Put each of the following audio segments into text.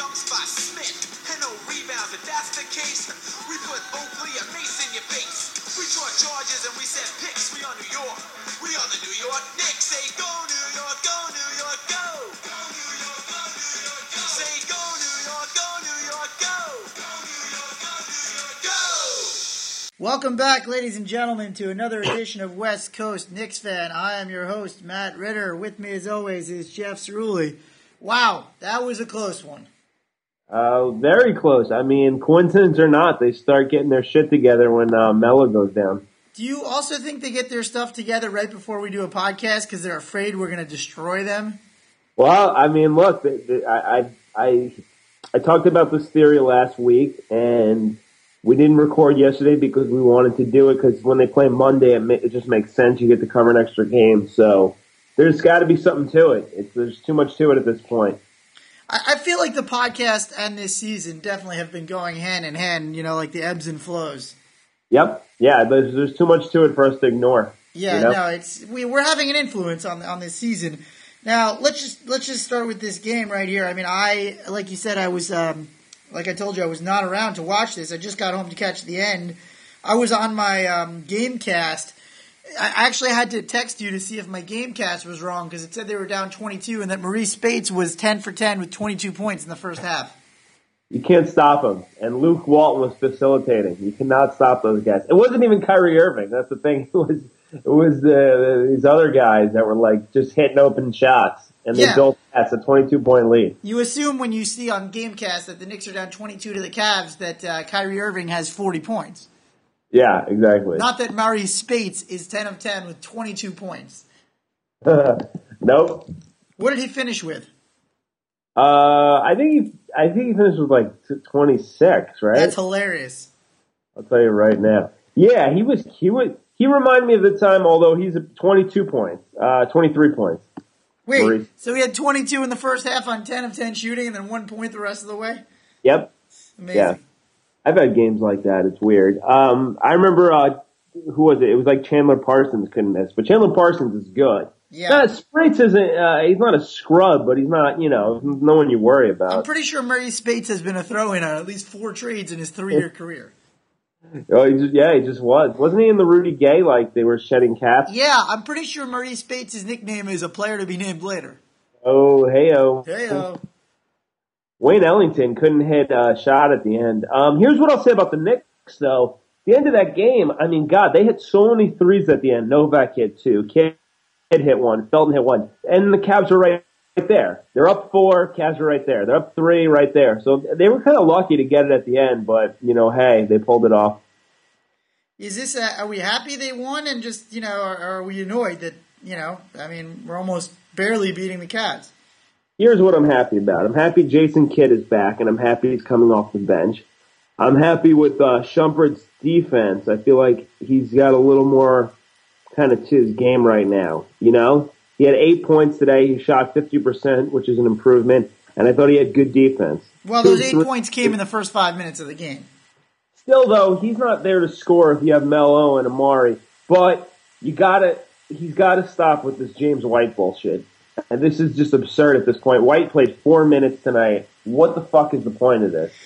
dunks by Smith, and no rebounds. If that's the case, we put Oakley and Mace in your face. We draw charges and we set picks. We are New York. We are the New York Knicks. Say go New York, go New York, go. Go New York, go New York, go. Say go New York, go New York, go. Go New York, go New York, go. Welcome back, ladies and gentlemen, to another edition of West Coast Knicks Fan. I am your host, Matt Ritter. With me, as always, is Jeff Cerulli. Wow, that was a close one. Very close. I mean, coincidence or not, they start getting their shit together when Melo goes down. Do you also think they get their stuff together right before we do a podcast because they're afraid we're going to destroy them? Well, I mean, look, I talked about this theory last week, and we didn't record yesterday because we wanted to do it because when they play Monday, it just makes sense. You get to cover an extra game, so there's got to be something to it. There's too much to it at this point. I feel like the podcast and this season definitely have been going hand in hand, you know, like the ebbs and flows. Yep. Yeah, there's too much to it for us to ignore. Yeah, you know? no, we're having an influence on this season. Now, let's just start with this game right here. I mean, like you said, I was like I told you, I was not around to watch this. I just got home to catch the end. I was on my Gamecast. I actually had to text you to see if my Gamecast was wrong because it said they were down 22 and that Maurice Spates was 10 for 10 with 22 points in the first half. You can't stop him. And Luke Walton was facilitating. You cannot stop those guys. It wasn't even Kyrie Irving. That's the thing. It was these other guys that were like just hitting open shots. And they built that's a 22-point lead. You assume when you see on Gamecast that the Knicks are down 22 to the Cavs that Kyrie Irving has 40 points. Yeah, exactly. Not that Maurice Spates is 10 of 10 with 22 points. Nope. What did he finish with? I think he finished with like 26, right? That's hilarious. I'll tell you right now. Yeah, he reminded me of the time, although he's at 22 points, 23 points. Wait, Maurice. So he had 22 in the first half on 10 of 10 shooting and then 1 point the rest of the way? Yep. Amazing. Yeah. I've had games like that. It's weird. I remember, who was it? It was like Chandler Parsons couldn't miss, but Chandler Parsons is good. Yeah. Spates isn't, he's not a scrub, but he's not, no one you worry about. I'm pretty sure Maurice Spates has been a throw-in on at least 4 trades in his 3-year career. Oh, he just was. Wasn't he in the Rudy Gay, like they were shedding caps? Yeah, I'm pretty sure Maurice Spates' nickname is a player to be named later. Oh, hey-oh. Hey-oh. Wayne Ellington couldn't hit a shot at the end. Here's what I'll say about the Knicks, though. The end of that game, I mean, God, they hit so many threes at the end. Novak hit 2. Kidd hit 1. Felton hit 1. And the Cavs are right there. They're up 4. Cavs are right there. They're up 3 right there. So they were kind of lucky to get it at the end, but, hey, they pulled it off. Is this, are we happy they won and just, or are we annoyed that, we're almost barely beating the Cavs? Here's what I'm happy about. I'm happy Jason Kidd is back, and I'm happy he's coming off the bench. I'm happy with Shumpert's defense. I feel like he's got a little more kind of to his game right now, He had 8 points today. He shot 50%, which is an improvement, and I thought he had good defense. Well, those 8 points came in the first 5 minutes of the game. Still, though, he's not there to score if you have Melo and Amari, but he's got to stop with this James White bullshit. And this is just absurd at this point. White played 4 minutes tonight. What the fuck is the point of this?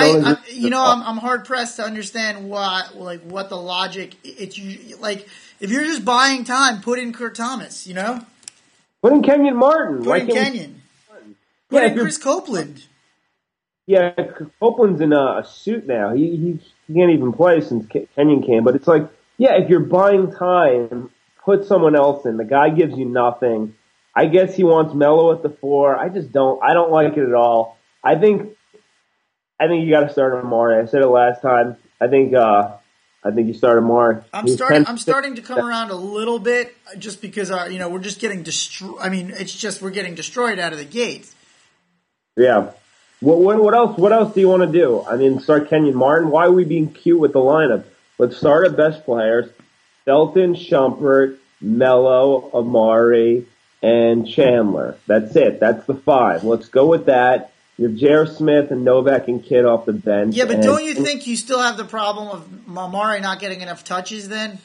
I'm hard pressed to understand what the logic. It's like if you're just buying time, put in Kurt Thomas. Put in Kenyon Martin. Put in Kenyon. Put in Chris Copeland. Yeah, Copeland's in a suit now. He can't even play since Kenyon came. But it's like, yeah, if you're buying time, put someone else in. The guy gives you nothing. I guess he wants Melo at the 4. I don't like it at all. I think you got to start Amari. I said it last time. I think you start Amari. I'm starting to come around a little bit just because we're just getting destroyed. I mean, we're getting destroyed out of the gates. Yeah. What else do you want to do? I mean, start Kenyon Martin. Why are we being cute with the lineup? Let's start at best players: Felton, Shumpert, Melo, Amari, and Chandler. That's it. That's the 5. Let's go with that. You have J.R. Smith and Novak and Kidd off the bench. Yeah, but don't you think you still have the problem of Amari not getting enough touches then?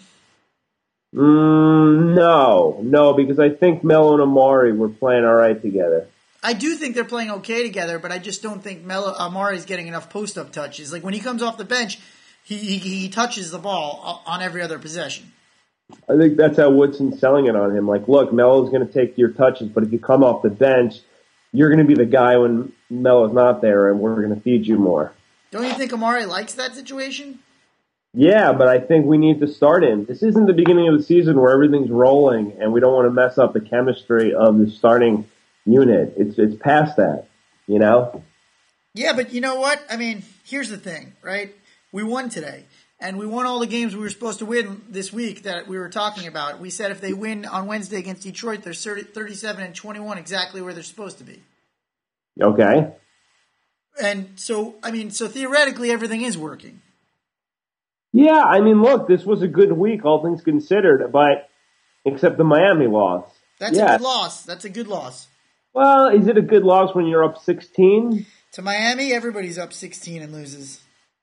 No, because I think Melo and Amari were playing all right together. I do think they're playing okay together, but I just don't think Amari's getting enough post-up touches. Like when he comes off the bench, he touches the ball on every other possession. I think that's how Woodson's selling it on him. Like, look, Melo's going to take your touches, but if you come off the bench, you're going to be the guy when Melo's not there, and we're going to feed you more. Don't you think Amari likes that situation? Yeah, but I think we need to start him. This isn't the beginning of the season where everything's rolling, and we don't want to mess up the chemistry of the starting unit. It's past that, you know? Yeah, but you know what? I mean, here's the thing, right? We won today, and we won all the games we were supposed to win this week that we were talking about. We said if they win on Wednesday against Detroit, they're 37-21, exactly where they're supposed to be. Okay. And so, I mean, so theoretically, everything is working. Yeah, I mean, look, this was a good week, all things considered, but except the Miami loss. That's a good loss. That's a good loss. Well, is it a good loss when you're up 16? To Miami, everybody's up 16 and loses.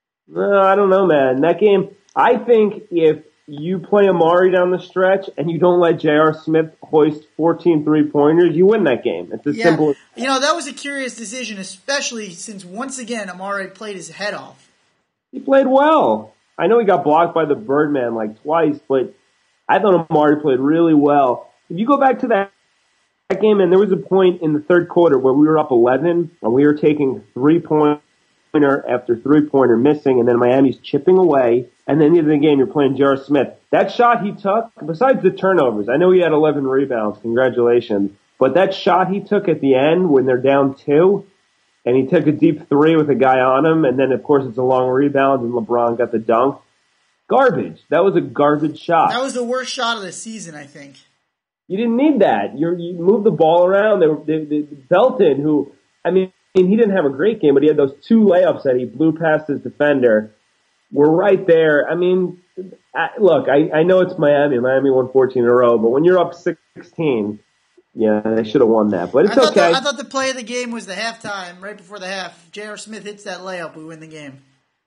I don't know, man. That game, I think if you play Amari down the stretch and you don't let J.R. Smith hoist 14 3-pointers, you win that game. It's as simple as that. You know, that was a curious decision, especially since once again Amari played his head off. He played well. I know he got blocked by the Birdman like twice, but I thought Amari played really well. If you go back to that game, and there was a point in the third quarter where we were up 11, and we were taking three-pointer after three-pointer missing, and then Miami's chipping away, and then at the end of the game you're playing J.R. Smith. That shot he took, besides the turnovers, I know he had 11 rebounds, congratulations, but that shot he took at the end when they're down 2, and he took a deep three with a guy on him, and then, of course, it's a long rebound, and LeBron got the dunk. Garbage. That was a garbage shot. That was the worst shot of the season, I think. You didn't need that. You moved the ball around. Belton, who, I mean, he didn't have a great game, but he had those 2 layups that he blew past his defender. We're right there. I mean, look, I know it's Miami. Miami won 14 in a row, but when you're up 16, yeah, they should have won that. But it's okay. I thought the play of the game was the halftime, right before the half. J.R. Smith hits that layup, we win the game.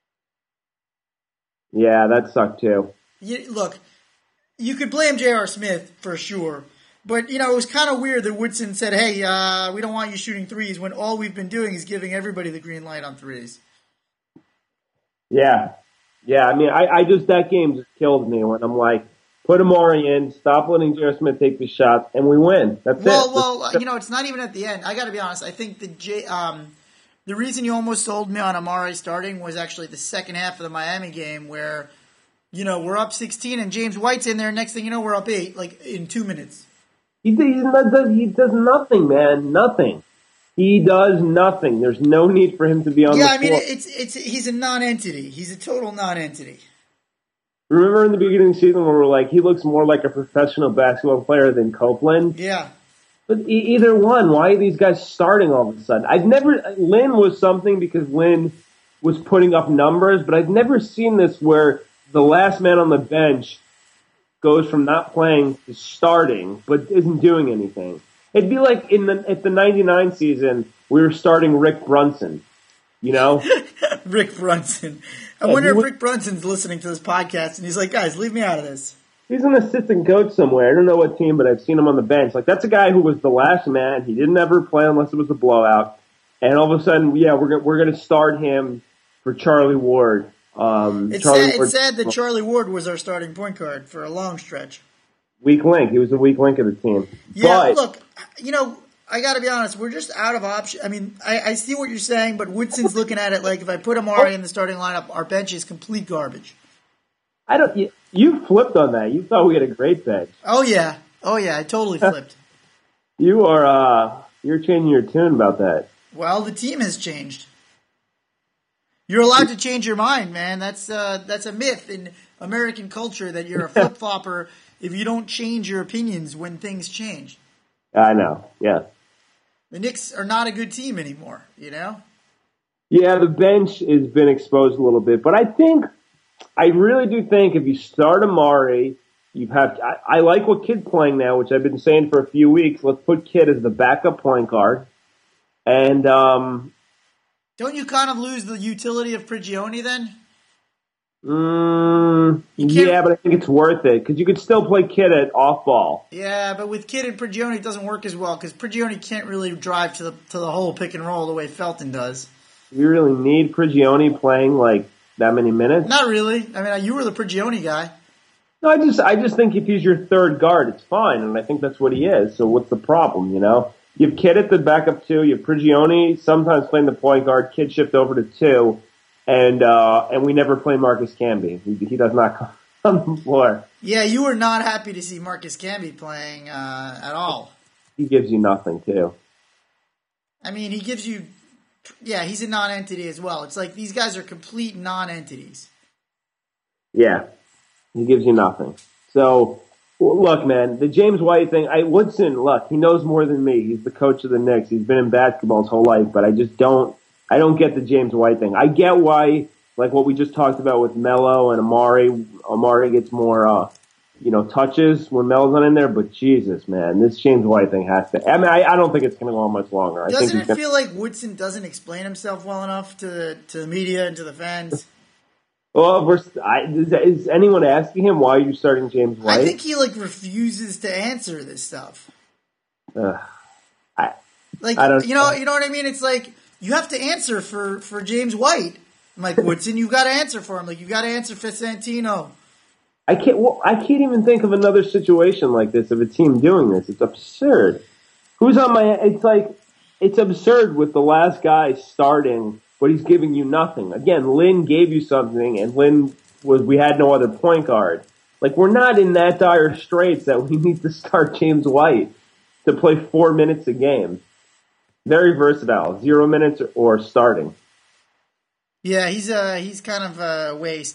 Yeah, that sucked too. Look, you could blame J.R. Smith for sure, but, you know, it was kind of weird that Woodson said, hey, we don't want you shooting threes when all we've been doing is giving everybody the green light on threes. Yeah. Yeah, I mean, I just, that game just killed me when I'm like, put Amari in, stop letting J.R. Smith take the shots, and we win. That's it. Well, you know, it's not even at the end. I got to be honest. I think the reason you almost sold me on Amari starting was actually the second half of the Miami game where, you know, we're up 16 and James White's in there. Next thing you know, we're up 8, like in 2 minutes. He does nothing, man. Nothing. He does nothing. There's no need for him to be on the floor. Yeah, I mean, he's a non-entity. He's a total non-entity. Remember in the beginning of the season when we were like, he looks more like a professional basketball player than Copeland? Yeah. But either one, why are these guys starting all of a sudden? Lynn was something because Lynn was putting up numbers, but I've never seen this where the last man on the bench goes from not playing to starting, but isn't doing anything. It'd be like at the 99 season, we were starting Rick Brunson, you know? Rick Brunson. I wonder if Rick Brunson's listening to this podcast and he's like, guys, leave me out of this. He's an assistant coach somewhere. I don't know what team, but I've seen him on the bench. Like, that's a guy who was the last man. He didn't ever play unless it was a blowout. And all of a sudden, yeah, we're going to start him for Charlie Ward. It's sad that Charlie Ward was our starting point guard for a long stretch. Weak link. He was the weak link of the team. Yeah, look, you know, I got to be honest. We're just out of options. I mean, I see what you're saying, but Woodson's looking at it like if I put Amari in the starting lineup, our bench is complete garbage. You flipped on that. You thought we had a great bench. Oh yeah, I totally flipped. You're changing your tune about that. Well, the team has changed. You're allowed to change your mind, man. That's a myth in American culture that you're a flip-flopper if you don't change your opinions when things change. I know, yeah. The Knicks are not a good team anymore, you know? Yeah, the bench has been exposed a little bit, but I really do think if you start Amari, I like what Kid's playing now, which I've been saying for a few weeks. Let's put Kid as the backup point guard. And don't you kind of lose the utility of Prigioni then? Yeah, but I think it's worth it because you could still play Kid at off ball. Yeah, but with Kidd and Prigioni, it doesn't work as well because Prigioni can't really drive to the whole pick and roll the way Felton does. You really need Prigioni playing like that many minutes? Not really. I mean, you were the Prigioni guy. No, I just think if he's your third guard, it's fine, and I think that's what he is. So what's the problem? You know, you have Kid at the backup two, you have Prigioni sometimes playing the point guard. Kid shift over to two, and we never play Marcus Camby. He does not come on the floor. Yeah, you were not happy to see Marcus Camby playing at all. He gives you nothing too. I mean, he gives you. Yeah, he's a non-entity as well. It's like these guys are complete non-entities. Yeah, he gives you nothing. So, look, man, the James White thing, Woodson, look, he knows more than me. He's the coach of the Knicks. He's been in basketball his whole life, but I don't get the James White thing. I get why, like what we just talked about with Melo and Amari. Amari gets more, touches when Melo's not in there, but Jesus, man, this James White thing has to. I mean, I don't think it's going to go on much longer. Doesn't it feel like Woodson doesn't explain himself well enough to the media and to the fans? Well, is anyone asking him why you're starting James White? I think he refuses to answer this stuff. I don't. You know what I mean? It's like you have to answer for James White. I'm like, Woodson, you've got to answer for him. Like, you've got to answer for Santino. I can't even think of another situation like this of a team doing this. It's absurd. Who's on my? It's absurd with the last guy starting, but he's giving you nothing. Again, Lynn gave you something, and we had no other point guard. Like, we're not in that dire straits that we need to start James White to play 4 minutes a game. Very versatile, 0 minutes or starting. Yeah, he's kind of a waste.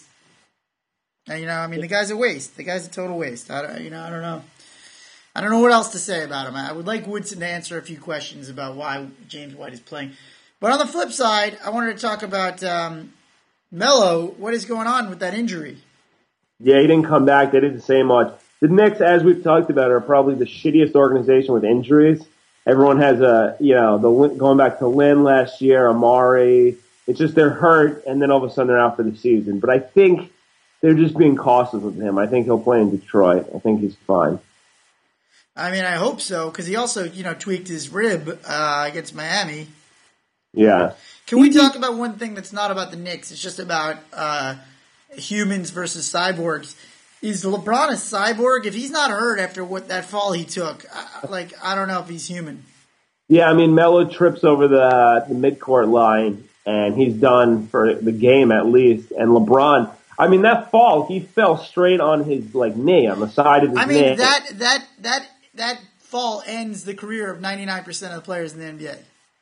The guy's a waste. The guy's a total waste. I don't know. I don't know what else to say about him. I would like Woodson to answer a few questions about why James White is playing. But on the flip side, I wanted to talk about Melo. What is going on with that injury? Yeah, he didn't come back. They didn't say much. The Knicks, as we've talked about, are probably the shittiest organization with injuries. Everyone has going back to Lynn last year, Amari. It's just they're hurt, and then all of a sudden they're out for the season. But I think they're just being cautious with him. I think he'll play in Detroit. I think he's fine. I mean, I hope so, because he also, tweaked his rib against Miami. Yeah. Can we talk about one thing that's not about the Knicks? It's just about humans versus cyborgs. Is LeBron a cyborg? If he's not hurt after that fall he took, I don't know if he's human. Yeah, I mean, Melo trips over the midcourt line, and he's done for the game at least. And LeBron, I mean, that fall, he fell straight on his knee, on the side of his knee. That fall ends the career of 99% of the players in the NBA.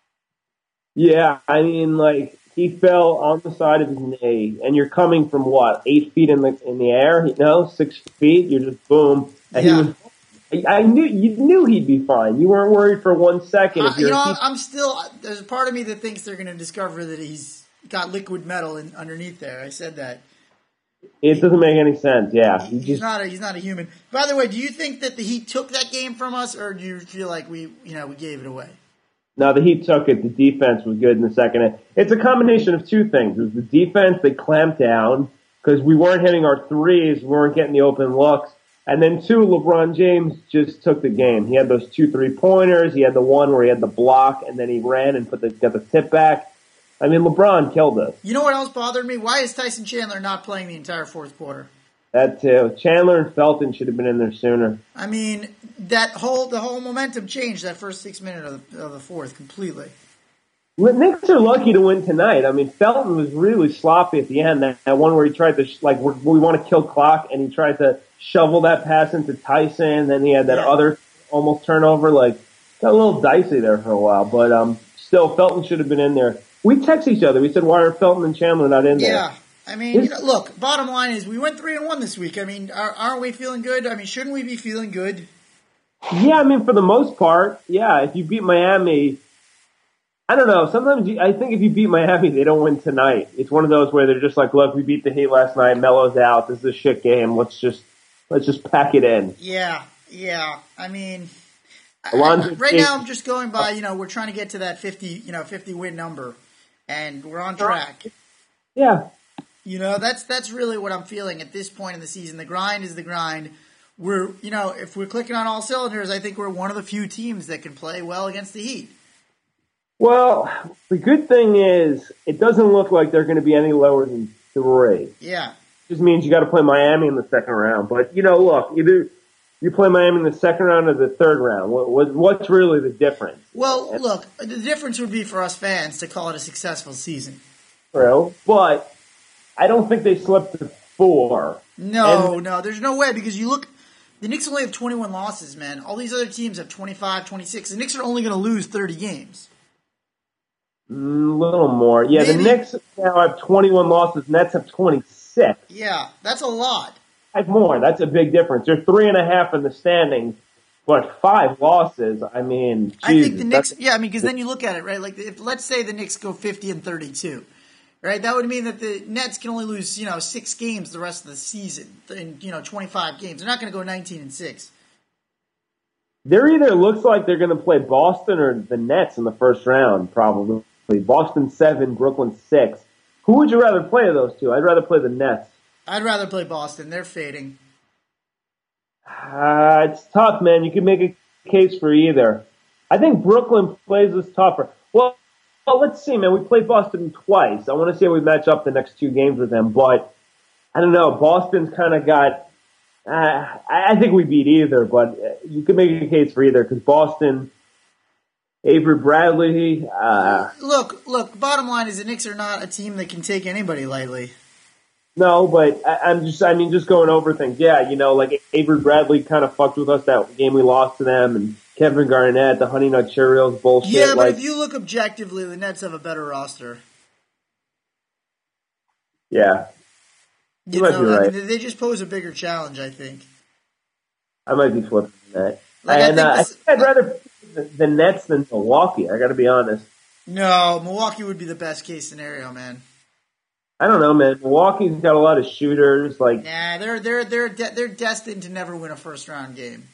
Yeah, I mean, he fell on the side of his knee, and you're coming from 8 feet in the air? 6 feet. You're just boom. And yeah. You knew he'd be fine. You weren't worried for 1 second. I'm still. There's a part of me that thinks they're going to discover that he's got liquid metal underneath there. I said that. It doesn't make any sense. Yeah, he's not a human. By the way, do you think that the Heat took that game from us, or do you feel like we gave it away? No, the Heat took it. The defense was good in the second half. It's a combination of two things. It was the defense, they clamped down because we weren't hitting our threes, we weren't getting the open looks. And then two, LeBron James just took the game. He had those 2 3-pointers. He had the one where he had the block, and then he ran and got the tip back. I mean, LeBron killed us. You know what else bothered me? Why is Tyson Chandler not playing the entire fourth quarter? That too. Chandler and Felton should have been in there sooner. I mean, the whole momentum changed that first 6 minutes of the fourth completely. The Knicks are lucky to win tonight. I mean, Felton was really sloppy at the end. That one where he tried to we want to kill clock, and he tried to shovel that pass into Tyson. Then he had that other almost turnover. Got a little dicey there for a while, but still, Felton should have been in there. We text each other. We said, "Why are Felton and Chandler not in there?" Yeah. I mean, look, bottom line is we went 3-1 this week. I mean, aren't we feeling good? I mean, shouldn't we be feeling good? Yeah, I mean, for the most part, yeah. If you beat Miami, I don't know. Sometimes I think if you beat Miami, they don't win tonight. It's one of those where they're just like, look, we beat the Heat last night. Melo's out. This is a shit game. Let's just pack it in. Yeah. I mean, right now I'm just going by, we're trying to get to that 50 win number, and we're on track. Yeah. That's really what I'm feeling at this point in the season. The grind is the grind. If we're clicking on all cylinders, I think we're one of the few teams that can play well against the Heat. Well, the good thing is it doesn't look like they're going to be any lower than 3. Yeah. It just means you got to play Miami in the second round. But, look, either you play Miami in the second round or the third round. What's really the difference? Well, look, the difference would be for us fans to call it a successful season. True, but I don't think they slipped to 4. No, there's no way because you look, the Knicks only have 21 losses, man. All these other teams have 25, 26. The Knicks are only going to lose 30 games. A little more. Yeah, Maybe. The Knicks now have 21 losses, Nets have 26. Yeah, that's a lot. 5 more. That's a big difference. They're 3.5 in the standings, but 5 losses. I mean, Jesus, I think the Knicks. Yeah, because then you look at it, right? Like, if let's say the Knicks go 50-32, right? That would mean that the Nets can only lose 6 games the rest of the season in 25 games. They're not going to go 19-6. There either looks like they're going to play Boston or the Nets in the first round, probably. Boston 7, Brooklyn 6. Who would you rather play of those two? I'd rather play the Nets. I'd rather play Boston. They're fading. It's tough, man. You can make a case for either. I think Brooklyn plays us tougher. Well, let's see, man. We played Boston twice. I want to see how we match up the next 2 games with them. But, I don't know. Boston's kind of got... I think we beat either, but you can make a case for either because Boston... Avery Bradley. Look. Bottom line is the Knicks are not a team that can take anybody lightly. No, but just going over things. Yeah, like Avery Bradley kind of fucked with us that game we lost to them, and Kevin Garnett, the Honey Nut Cheerios bullshit. Yeah, but if you look objectively, the Nets have a better roster. Yeah, you might be right. They just pose a bigger challenge, I think. I might be flipping that. I'd rather the Nets than Milwaukee. I got to be honest. No, Milwaukee would be the best case scenario, man. I don't know, man. Milwaukee's got a lot of shooters. Nah, they're destined to never win a first round game.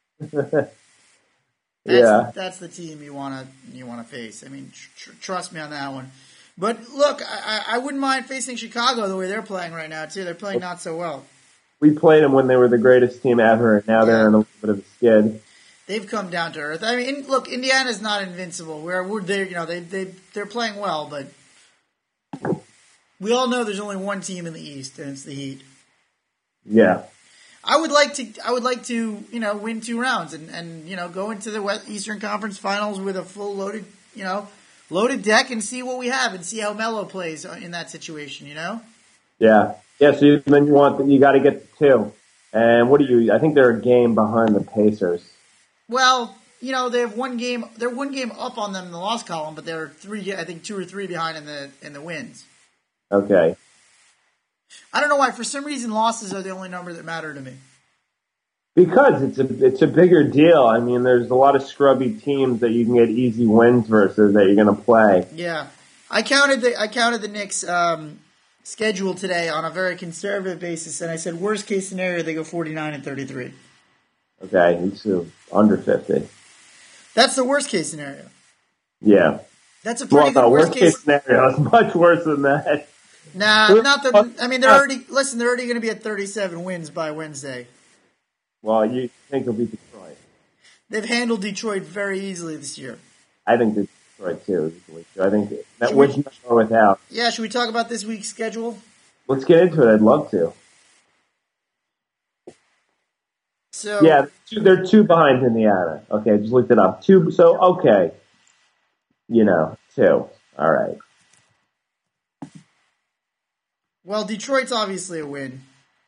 That's the team you want to face. I mean, trust me on that one. But look, I wouldn't mind facing Chicago the way they're playing right now too. They're playing not so well. We played them when they were the greatest team ever, and now they're in a little bit of a skid. They've come down to earth. I mean, look, Indiana's not invincible. They're playing well, but we all know there's only one team in the East, and it's the Heat. Yeah. I would like to win 2 rounds and go into the Eastern Conference Finals with a full loaded deck and see what we have and see how Melo plays in that situation. Yeah. Yeah. So then you got to get the 2. And I think they're a game behind the Pacers. Well, they have 1 game. They're 1 game up on them in the loss column, but they're 2 or 3 behind in the wins. Okay. I don't know why. For some reason, losses are the only number that matter to me. Because it's a bigger deal. I mean, there's a lot of scrubby teams that you can get easy wins versus that you're going to play. Yeah, I counted the Knicks schedule today on a very conservative basis, and I said worst case scenario they go 49-33. Okay, it's under 50. That's the worst case scenario. Yeah. That's a pretty good worst case scenario. It's much worse than that. Nah, not the. I mean, they're already going to be at 37 wins by Wednesday. Well, you think they'll beat Detroit? They've handled Detroit very easily this year. I think Detroit too. I think that wins more without. Yeah, should we talk about this week's schedule? Let's get into it. I'd love to. So yeah, they're 2 behind Indiana. Okay, I just looked it up. 2. So okay, 2. All right. Well, Detroit's obviously a win.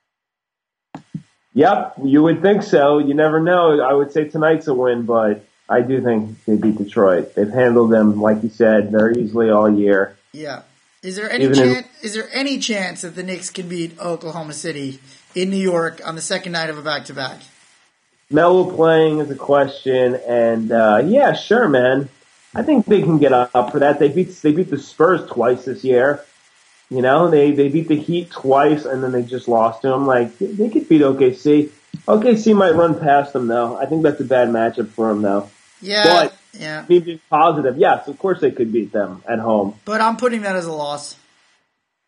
Yep, you would think so. You never know. I would say tonight's a win, but I do think they beat Detroit. They've handled them, like you said, very easily all year. Yeah. Is there any chance that the Knicks can beat Oklahoma City in New York on the second night of a back-to-back? Melo playing is a question, and yeah, sure, man. I think they can get up for that. They beat the Spurs twice this year. They beat the Heat twice, and then they just lost to them. Like, they could beat OKC. OKC might run past them, though. I think that's a bad matchup for them, though. Yeah, but, yeah. Me being positive, yes, of course they could beat them at home. But I'm putting that as a loss.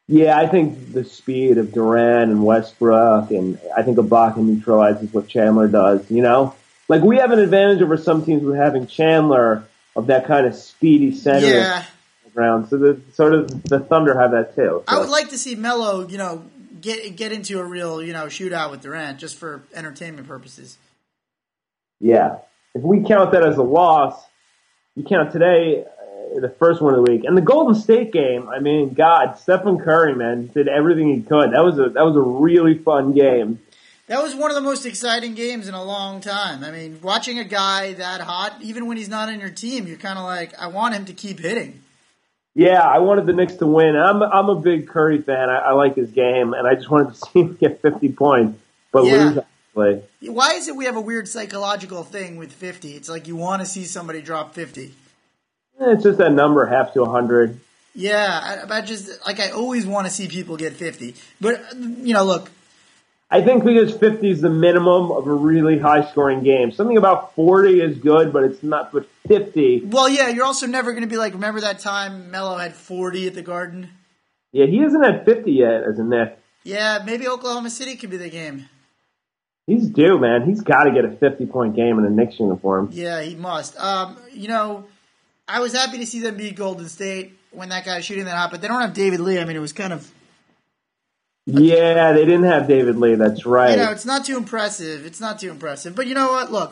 Yeah, I think the speed of Durant and Westbrook, and I think Ibaka neutralizes what Chandler does. Like we have an advantage over some teams with having Chandler of that kind of speedy center Yeah. ground. So the Thunder have that too. So. I would like to see Melo, get into a real, shootout with Durant just for entertainment purposes. Yeah, if we count that as a loss, you count today. The first one of the week, and the Golden State game. I mean, God, Stephen Curry, man, did everything he could. That was a really fun game. That was one of the most exciting games in a long time. I mean, watching a guy that hot, even when he's not on your team, you're kind of like, I want him to keep hitting. Yeah, I wanted the Knicks to win. I'm a big Curry fan. I like his game, and I just wanted to see him get 50 points, but lose. Actually. Why is it we have a weird psychological thing with 50? It's like you want to see somebody drop 50. It's just that number, half to 100. Yeah, I always want to see people get 50. But, look. I think because 50 is the minimum of a really high-scoring game. Something about 40 is good, but it's not, but 50. Well, yeah, you're also never going to be like, remember that time Melo had 40 at the Garden? Yeah, he hasn't had 50 yet as a Knick. Yeah, maybe Oklahoma City could be the game. He's due, man. He's got to get a 50-point game in a Knicks uniform. Yeah, he must. I was happy to see them beat Golden State when that guy's shooting that hot, but they don't have David Lee. I mean, it was kind of... Yeah, they didn't have David Lee. That's right. It's not too impressive. But you know what? Look,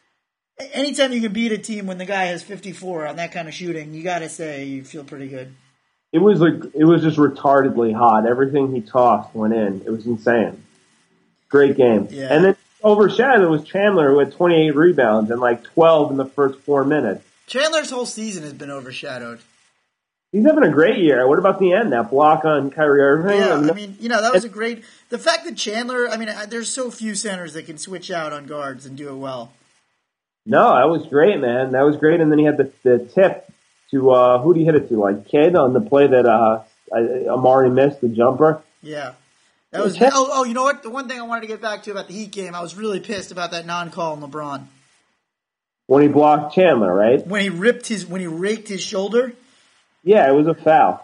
anytime you can beat a team when the guy has 54 on that kind of shooting, you got to say you feel pretty good. It was just retardedly hot. Everything he tossed went in. It was insane. Great game. Yeah. And then overshadowed was Chandler, who had 28 rebounds and like 12 in the first 4 minutes. Chandler's whole season has been overshadowed. He's having a great year. What about the end? That block on Kyrie Irving? Yeah, that was a great... The fact that Chandler... I mean, there's so few centers that can switch out on guards and do it well. No, that was great, man. That was great. And then he had the tip to... who did he hit it to? Like, Kidd on the play that Amari missed, the jumper? Yeah. That was... you know what? The one thing I wanted to get back to about the Heat game, I was really pissed about that non-call on LeBron. When he blocked Chandler, right? When he raked his shoulder? Yeah, it was a foul.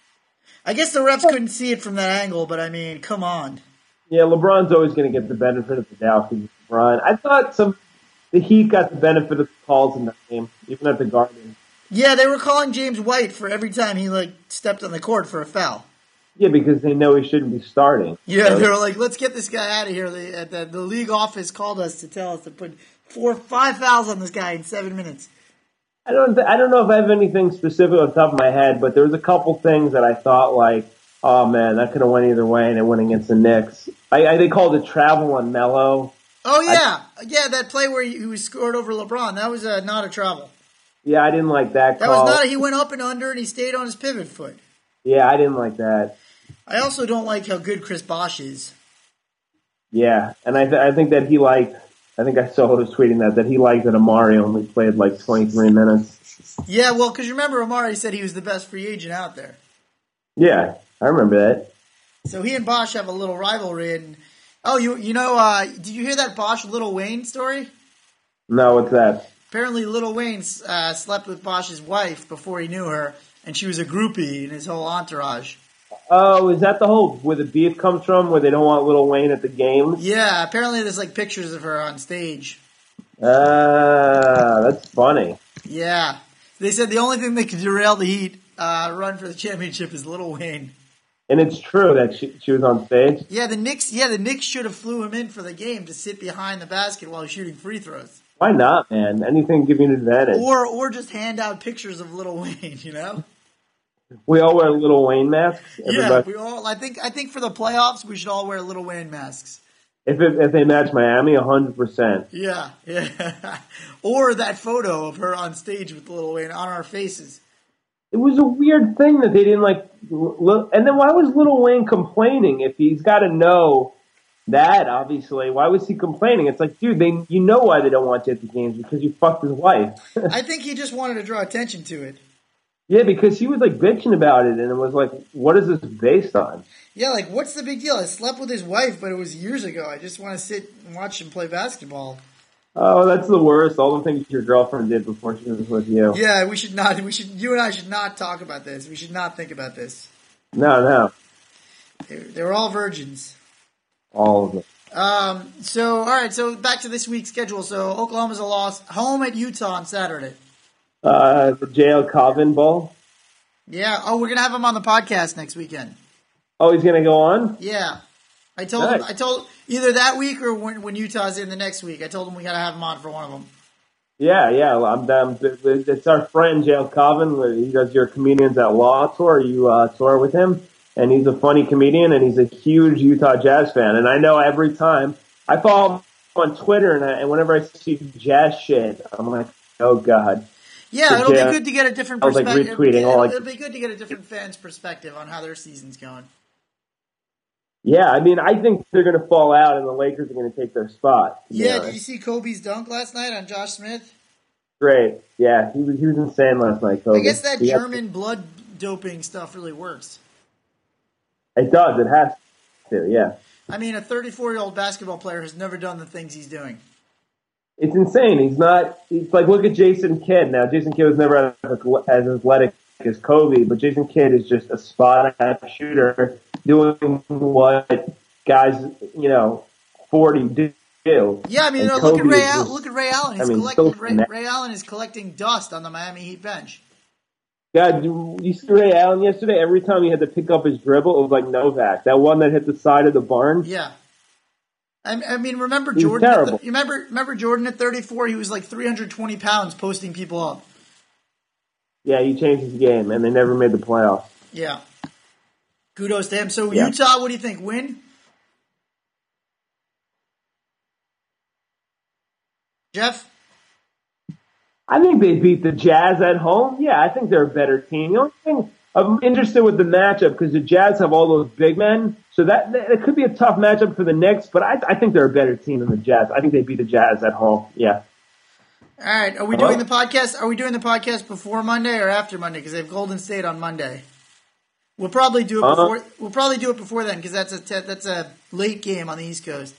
I guess the refs couldn't see it from that angle, but I mean, come on. Yeah, LeBron's always going to get the benefit of the doubt because it's LeBron. I thought the Heat got the benefit of the calls in that game, even at the Garden. Yeah, they were calling James White for every time he stepped on the court for a foul. Yeah, because they know he shouldn't be starting. Yeah, so. They were like, let's get this guy out of here. The league office called us to tell us to put 5 fouls on this guy in 7 minutes. I don't know if I have anything specific on top of my head, but there was a couple things that I thought like, oh man, that could have went either way, and it went against the Knicks. They called it travel on Melo. Oh yeah, that play where he scored over LeBron. That was not a travel. Yeah, I didn't like that call. That was not. He went up and under, and he stayed on his pivot foot. Yeah, I didn't like that. I also don't like how good Chris Bosh is. Yeah, and I think that he liked. I think I saw who was tweeting that he liked that Amari only played like 23 minutes. Yeah, well, because remember Amari said he was the best free agent out there. Yeah, I remember that. So he and Bosh have a little rivalry. And did you hear that Bosh Lil Wayne story? No, what's that? Apparently, Lil Wayne slept with Bosh's wife before he knew her, and she was a groupie in his whole entourage. Oh, is that the whole where the beef comes from, where they don't want Lil Wayne at the games? Yeah, apparently there's pictures of her on stage. That's funny. Yeah. They said the only thing that could derail the Heat run for the championship is Lil Wayne. And it's true that she was on stage? Yeah, the Knicks should have flew him in for the game to sit behind the basket while shooting free throws. Why not, man? Anything give you an advantage. Or just hand out pictures of Lil Wayne, you know? We all wear Lil Wayne masks? Yeah, we all. I think for the playoffs, we should all wear Lil Wayne masks. If they match Miami, 100%. Yeah. Or that photo of her on stage with Lil Wayne on our faces. It was a weird thing that they didn't like. And then why was Lil Wayne complaining if he's got to know that? Obviously, why was he complaining? It's like, dude, you know why they don't want you at the games because you fucked his wife. I think he just wanted to draw attention to it. Yeah, because he was bitching about it, and it was like, what is this based on? Yeah, what's the big deal? I slept with his wife, but it was years ago. I just want to sit and watch him play basketball. Oh, that's the worst. All the things your girlfriend did before she was with you. Yeah, we should not. You and I should not talk about this. We should not think about this. No. They were all virgins. All of them. All right. So back to this week's schedule. So Oklahoma's a loss. Home at Utah on Saturday. The JL Calvin Bowl. Yeah. Oh, we're gonna have him on the podcast next weekend. Oh, he's gonna go on. Yeah. I told him. I told either that week or when Utah's in the next week. I told him we gotta have him on for one of them. Yeah. I'm down. It's our friend JL Calvin. He does your comedians at law tour. You tour with him. And he's a funny comedian, and he's a huge Utah Jazz fan. And I know every time I follow him on Twitter, and whenever I see Jazz shit, I'm like, oh god. Yeah, it'll be good to get a different perspective. I was like retweeting it'll be good to get a different fan's perspective on how their season's going. Yeah, I mean, I think they're going to fall out, and the Lakers are going to take their spot. Yeah, did you see Kobe's dunk last night on Josh Smith? Great. Yeah, he was insane last night, Kobe. I guess that German blood doping stuff really works. It does. It has to, yeah. I mean, a 34-year-old basketball player has never done the things he's doing. It's insane. He's like, look at Jason Kidd. Now, Jason Kidd was never as athletic as Kobe, but Jason Kidd is just a spot-up shooter doing what guys, 40 do. Yeah, I mean, look at Ray Allen. Look at Ray Allen. Ray Allen is collecting dust on the Miami Heat bench. God, you see Ray Allen yesterday? Every time he had to pick up his dribble, it was like Novak. That one that hit the side of the barn. Yeah. I mean, remember Jordan? Terrible. Remember Jordan at 34? He was like 320 pounds posting people up. Yeah, he changed his game, and they never made the playoffs. Yeah. Kudos to him. So, yeah. Utah, what do you think? Win? Jeff? I think they beat the Jazz at home. Yeah, I think they're a better team. The only thing I'm interested with the matchup because the Jazz have all those big men, so that it could be a tough matchup for the Knicks. But I think they're a better team than the Jazz. I think they beat the Jazz at home. Yeah. All right. Are we doing the podcast? Are we doing the podcast before Monday or after Monday? Because they have Golden State on Monday. We'll probably do it before. We'll probably do it before then because that's a late game on the East Coast.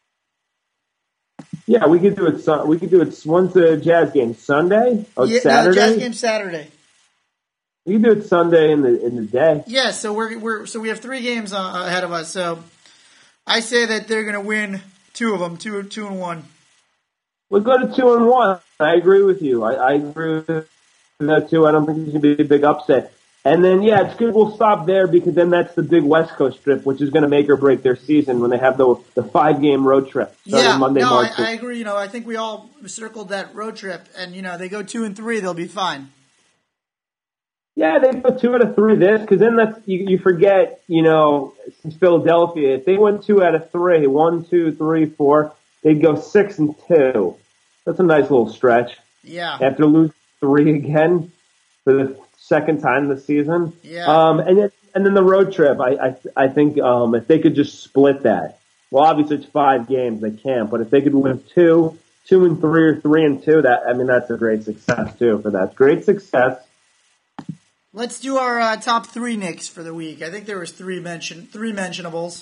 Yeah, we could do it. We could do it. When's the Jazz game? Sunday? Saturday. No, Jazz game Saturday. We can do it Sunday in the day. Yeah, so we have 3 games ahead of us. So I say that they're going to win 2 of them, 2-1. We'll go to 2-1. I agree with you. I agree with that too. I don't think it's going to be a big upset. And then, yeah, it's good we'll stop there because then that's the big West Coast trip, which is going to make or break their season when they have the 5-game road trip starting Monday, March 6th. I agree. I think we all circled that road trip, and, they go 2-3, they'll be fine. Yeah, they go 2 out of 3 this, because then that's you forget, since Philadelphia, if they went 2 out of 3, 1, 2, 3, 4, they'd go 6-2. That's a nice little stretch. Yeah. After losing 3 again for the second time this season. Yeah. And then the road trip, I think if they could just split that. Well, obviously it's 5 games, they can't, but if they could win 2-3 or 3-2, that's a great success too for that. Great success. Let's do our top 3 Knicks for the week. I think there was 3 mentionables.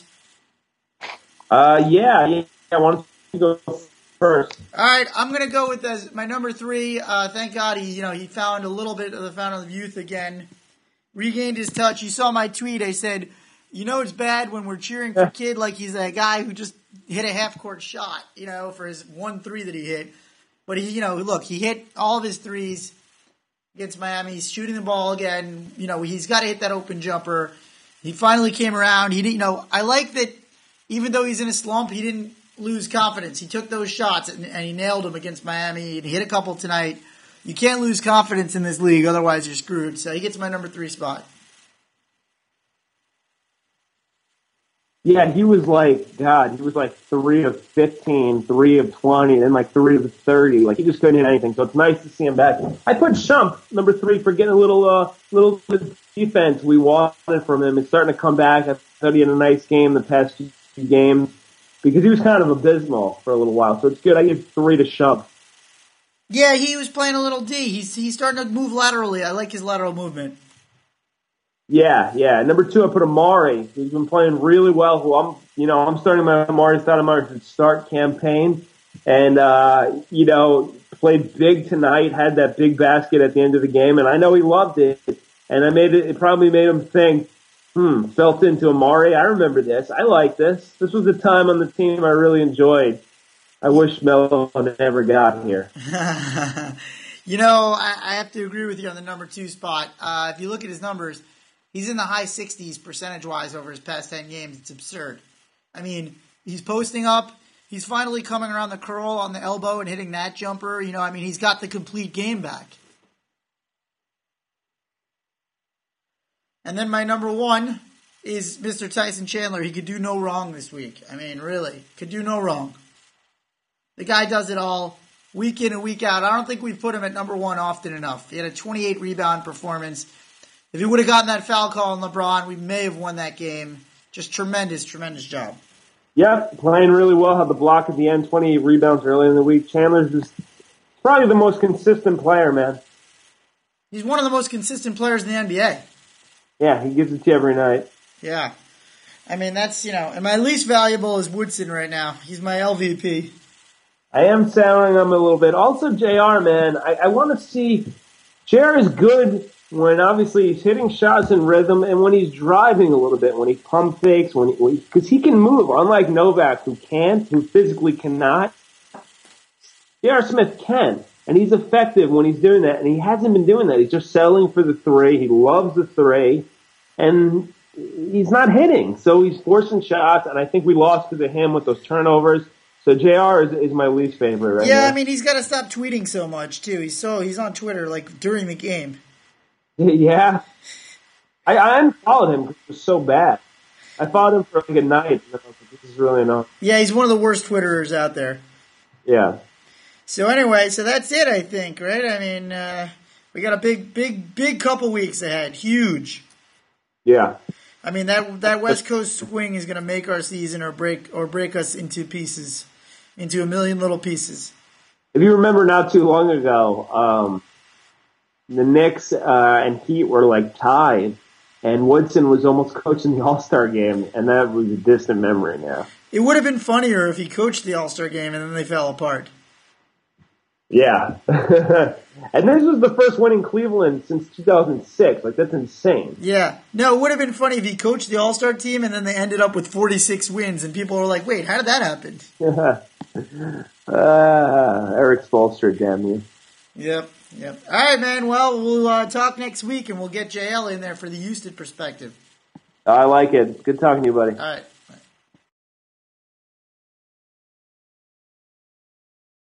Yeah. Why don't you go first? All right, I'm going to go with my number 3. Thank God he found a little bit of the fountain of youth again. Regained his touch. You saw my tweet. I said, it's bad when we're cheering for Kid like he's a guy who just hit a half-court shot, for his 1-3 that he hit. But he hit all of his threes against Miami. He's shooting the ball again. He's got to hit that open jumper. He finally came around. He didn't. I like that. Even though he's in a slump, he didn't lose confidence. He took those shots and he nailed them against Miami. And he hit a couple tonight. You can't lose confidence in this league, otherwise you're screwed. So he gets my number 3 spot. Yeah, he was like 3 of 15, 3 of 20, then 3 of 30. He just couldn't hit anything. So it's nice to see him back. I put Shump, number 3, for getting a little defense we wanted from him. It's starting to come back. I thought he had a nice game the past few games because he was kind of abysmal for a little while. So it's good. I give 3 to Shump. Yeah, he was playing a little D. He's starting to move laterally. I like his lateral movement. Yeah. Number 2, I put Amari. He's been playing really well. I'm starting my Amari Stoudemire to start campaign, and played big tonight. Had that big basket at the end of the game, and I know he loved it. And it probably made him think, Felt into Amari. I remember this. I like this. This was a time on the team I really enjoyed. I wish Melo never got here. You know, I have to agree with you on the number 2 spot. If you look at his numbers, he's in the high 60s percentage-wise over his past 10 games. It's absurd. I mean, he's posting up. He's finally coming around the curl on the elbow and hitting that jumper. You know, I mean, he's got the complete game back. And then my number 1 is Mr. Tyson Chandler. He could do no wrong this week. I mean, really, could do no wrong. The guy does it all week in and week out. I don't think we've put him at number 1 often enough. He had a 28 rebound performance. If he would have gotten that foul call on LeBron, we may have won that game. Just tremendous, tremendous job. Yep, playing really well. Had the block at the end, 28 rebounds early in the week. Chandler's just probably the most consistent player, man. He's one of the most consistent players in the NBA. Yeah, he gives it to you every night. Yeah. I mean, that's, you know, and my least valuable is Woodson right now. He's my LVP. I am souring him a little bit. Also, JR, man, I want to see. JR is good when obviously he's hitting shots in rhythm and when he's driving a little bit, when he pump fakes, because he can move, unlike Novak, who physically cannot. J.R. Smith can, and he's effective when he's doing that, and he hasn't been doing that. He's just settling for the 3. He loves the 3, and he's not hitting, so he's forcing shots, and I think we lost to him with those turnovers. So JR is my least favorite right now. Yeah, I mean, he's got to stop tweeting so much, too. He's on Twitter, like, during the game. Yeah. I unfollowed him because it was so bad. I followed him for like a night, and I was like, this is really annoying. Yeah, he's one of the worst Twitterers out there. Yeah. So anyway, so that's it, I think, right? I mean, we got a big couple weeks ahead. Huge. Yeah. I mean, that West Coast swing is going to make our season or break us into pieces, into a million little pieces. If you remember not too long ago, the Knicks and Heat were like tied, and Woodson was almost coaching the All-Star game, and that was a distant memory now. It would have been funnier if he coached the All-Star game and then they fell apart. Yeah. And this was the first win in Cleveland since 2006. Like, that's insane. Yeah. No, it would have been funny if he coached the All-Star team and then they ended up with 46 wins, and people were like, wait, how did that happen? Eric Spoelstra, damn you. Yep. All right, man. Well, we'll talk next week, and we'll get JL in there for the Houston perspective. I like it. Good talking to you, buddy. All right.